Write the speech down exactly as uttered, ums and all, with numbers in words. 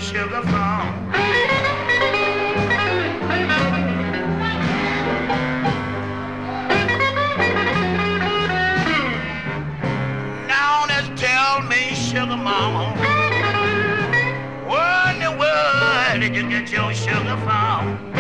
sugar from? Now just tell me, sugar mama, where in the world did you get your sugar from?